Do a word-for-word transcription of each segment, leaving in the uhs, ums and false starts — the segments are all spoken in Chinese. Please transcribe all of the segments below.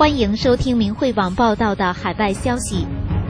欢迎收听明慧网报道的海外消息。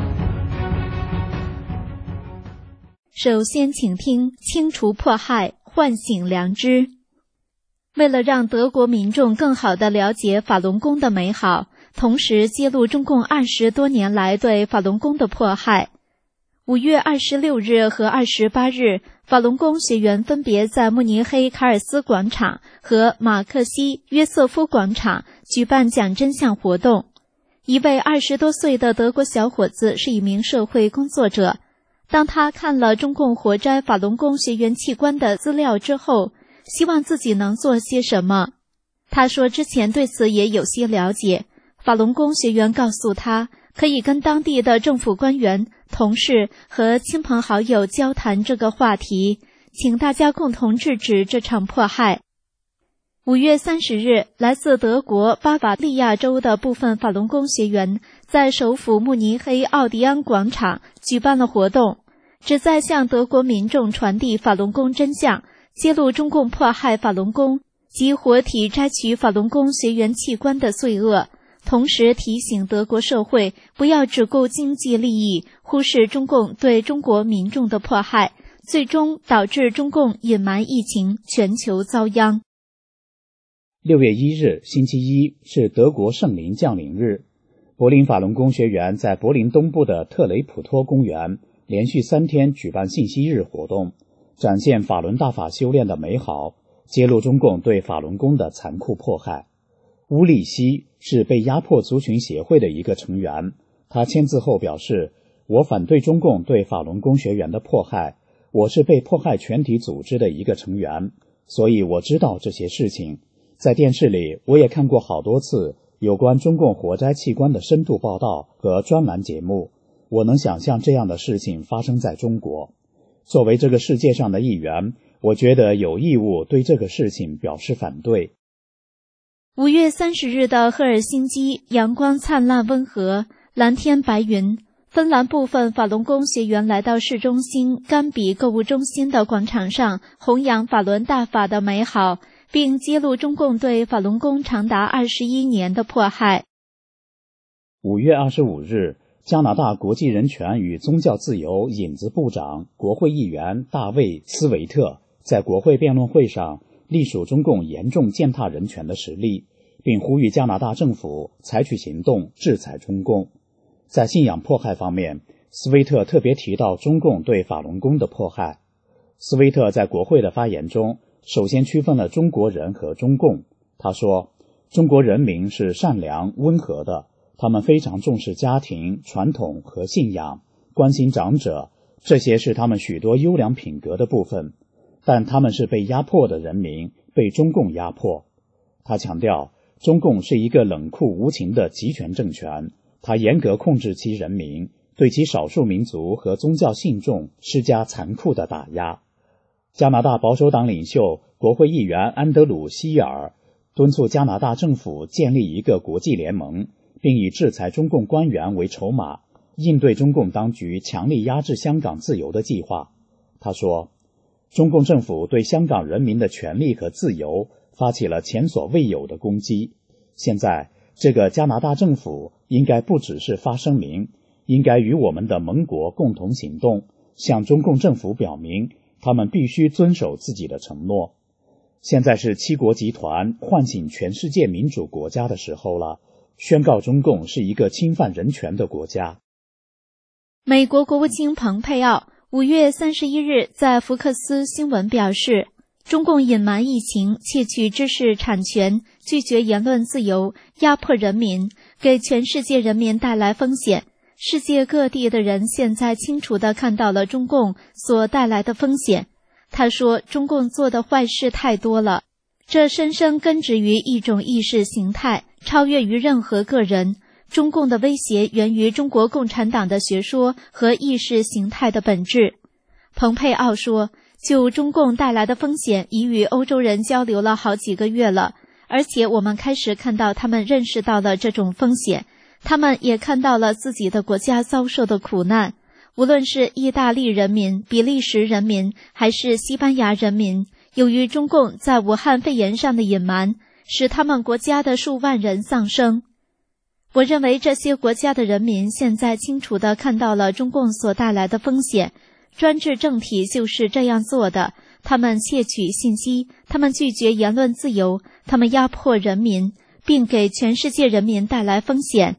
首先请听清除迫害，唤醒良知。为了让德国民众更好地了解法轮功的美好，同时揭露中共二十多年来对法轮功的迫害，五月二十六日和二十八日，法轮功学员分别在慕尼黑卡尔斯广场和马克西约瑟夫广场举办讲真相活动。一位二十多岁的德国小伙子是一名社会工作者，当他看了中共活摘法轮功学员器官的资料之后，希望自己能做些什么。他说之前对此也有些了解，法轮功学员告诉他，可以跟当地的政府官员、同事和亲朋好友交谈这个话题，请大家共同制止这场迫害。五月三十日，来自德国巴伐利亚州的部分法轮功学员在首府慕尼黑奥迪安广场举办了活动，旨在向德国民众传递法轮功真相，揭露中共迫害法轮功及活体摘取法轮功学员器官的罪恶，同时提醒德国社会不要只顾经济利益，忽视中共对中国民众的迫害，最终导致中共隐瞒疫情，全球遭殃。 六月一日，星期一，是德国圣灵降临日。柏林法轮功学员在柏林东部的特雷普托公园连续三天举办信息日活动，展现法轮大法修炼的美好，揭露中共对法轮功的残酷迫害。乌利希是被压迫族群协会的一个成员，他签字后表示，我反对中共对法轮功学员的迫害，我是被迫害全体组织的一个成员，所以我知道这些事情。在电视里我也看过好多次有关中共活摘器官的深度报道和专栏节目，我能想象这样的事情发生在中国。作为这个世界上的一员，我觉得有义务对这个事情表示反对。 五月三十日的赫尔辛基，阳光灿烂温和，蓝天白云。芬兰部分法轮功学员来到市中心甘比购物中心的广场上，弘扬法轮大法的美好，并揭露中共对法轮功长达二十一年的迫害。 五月二十五日，加拿大国际人权与宗教自由引子部长、国会议员大卫·斯维特在国会辩论会上隶属中共严重践踏人权的实力，并呼吁加拿大政府采取行动制裁中共。在信仰迫害方面，斯威特特别提到中共对法轮功的迫害。斯威特在国会的发言中首先区分了中国人和中共。他说，中国人民是善良温和的，他们非常重视家庭、传统和信仰，关心长者，这些是他们许多优良品格的部分，但他们是被压迫的人民，被中共压迫。他强调，中共是一个冷酷无情的集权政权，他严格控制其人民，对其少数民族和宗教信众施加残酷的打压。加拿大保守党领袖、国会议员安德鲁·希尔敦促加拿大政府建立一个国际联盟，并以制裁中共官员为筹码，应对中共当局强力压制香港自由的计划。他说，中共政府对香港人民的权利和自由发起了前所未有的攻击。现在，这个加拿大政府应该不只是发声明，应该与我们的盟国共同行动，向中共政府表明他们必须遵守自己的承诺。现在是七国集团唤醒全世界民主国家的时候了，宣告中共是一个侵犯人权的国家。 美国国务卿蓬佩奥五月三十一日在福克斯新闻表示，中共隐瞒疫情，窃取知识产权，拒绝言论自由，压迫人民，给全世界人民带来风险。世界各地的人现在清楚地看到了中共所带来的风险。他说，中共做的坏事太多了，这深深根植于一种意识形态，超越于任何个人。中共的威胁源于中国共产党的学说和意识形态的本质。蓬佩奥说，就中共带来的风险已与欧洲人交流了好几个月了，而且我们开始看到他们认识到了这种风险，他们也看到了自己的国家遭受的苦难。无论是意大利人民、比利时人民还是西班牙人民，由于中共在武汉肺炎上的隐瞒，使他们国家的数万人丧生。 我认为这些国家的人民现在清楚地看到了中共所带来的风险。专制政体就是这样做的，他们窃取信息，他们拒绝言论自由，他们压迫人民，并给全世界人民带来风险。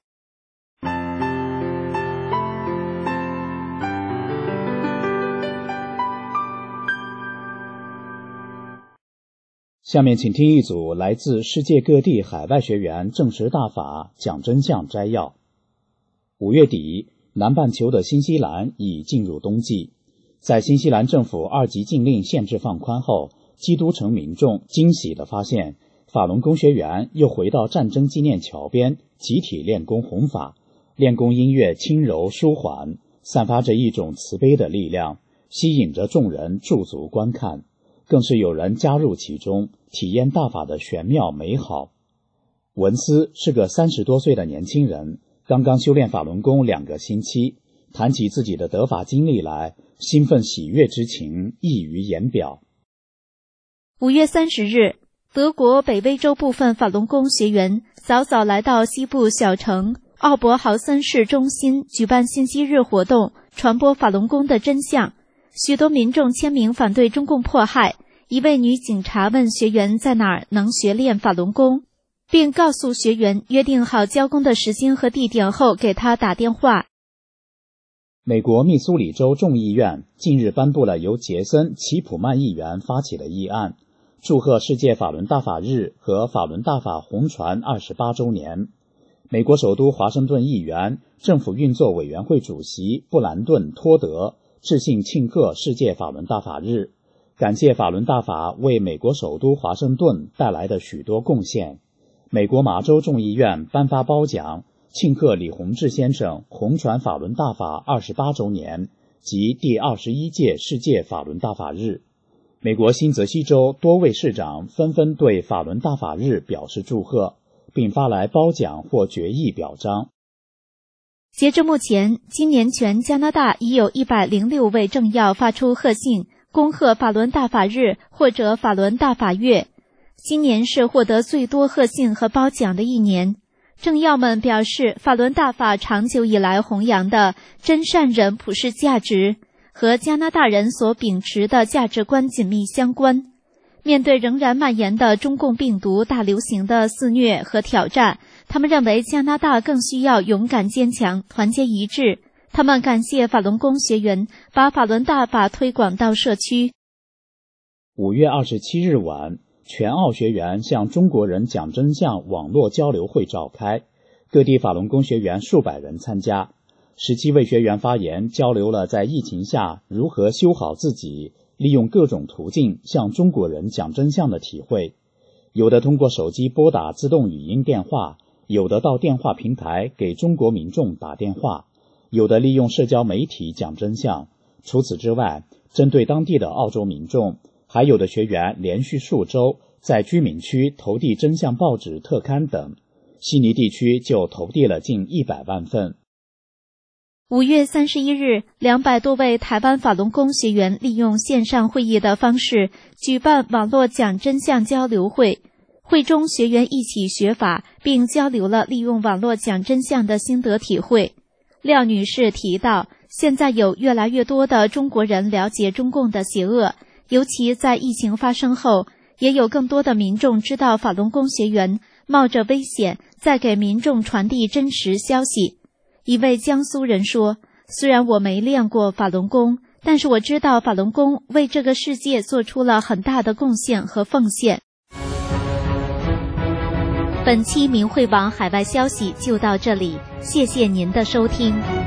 下面请听一组来自世界各地海外学员证实大法讲真相摘要。五月底，南半球的新西兰已进入冬季。在新西兰政府二级禁令限制放宽后，基督城民众惊喜地发现，法轮功学员又回到战争纪念桥边集体练功弘法，练功音乐轻柔舒缓，散发着一种慈悲的力量，吸引着众人驻足观看。更是有人加入其中，体验大法的玄妙美好。文思是个三十多岁的年轻人，刚刚修炼法轮功两个星期，谈起自己的得法经历来，兴奋喜悦之情溢于言表。 五月三十日，德国北威州部分法轮功学员早早来到西部小城奥伯豪森市中心举办信息日活动，传播法轮功的真相。许多民众签名反对中共迫害。一位女警察问学员在哪儿能学练法轮功，并告诉学员约定好交功的时间和地点后给他打电话。 美国密苏里州众议院近日颁布了由杰森·齐普曼议员发起的议案，祝贺世界法轮大法日和法轮大法红传二十八周年。美国首都华盛顿议员、政府运作委员会主席布兰顿·托德致信庆贺世界法轮大法日，感谢法轮大法为美国首都华盛顿带来的许多贡献。美国麻州众议院颁发褒奖，庆贺李洪志先生红传法轮大法二十八周年及第二十一届世界法轮大法日。美国新泽西州多位市长纷纷对法轮大法日表示祝贺，并发来褒奖或决议表彰。 截至目前，今年全加拿大已有一百零六位政要发出贺信，恭贺法轮大法日或者法轮大法月。今年是获得最多贺信和褒奖的一年。政要们表示，法轮大法长久以来弘扬的真善忍普世价值和加拿大人所秉持的价值观紧密相关。面对仍然蔓延的中共病毒大流行的肆虐和挑战，他们认为加拿大更需要勇敢坚强、团结一致。他们感谢法轮功学员把法轮大法推广到社区。 五月二十七日晚，全澳学员向中国人讲真相网络交流会召开，各地法轮功学员数百人参加。十七位学员发言，交流了在疫情下如何修好自己，利用各种途径向中国人讲真相的体会。有的通过手机拨打自动语音电话，有的到电话平台给中国民众打电话，有的利用社交媒体讲真相。除此之外，针对当地的澳洲民众，还有的学员连续数周在居民区投递真相报纸特刊等，悉尼地区就投递了近一百万份。 五月三十一日，两百多位台湾法轮功学员利用线上会议的方式举办网络讲真相交流会。会中学员一起学法，并交流了利用网络讲真相的心得体会。廖女士提到，现在有越来越多的中国人了解中共的邪恶，尤其在疫情发生后，也有更多的民众知道法轮功学员冒着危险在给民众传递真实消息。一位江苏人说，虽然我没练过法轮功，但是我知道法轮功为这个世界做出了很大的贡献和奉献。本期明慧网海外消息就到这里，谢谢您的收听。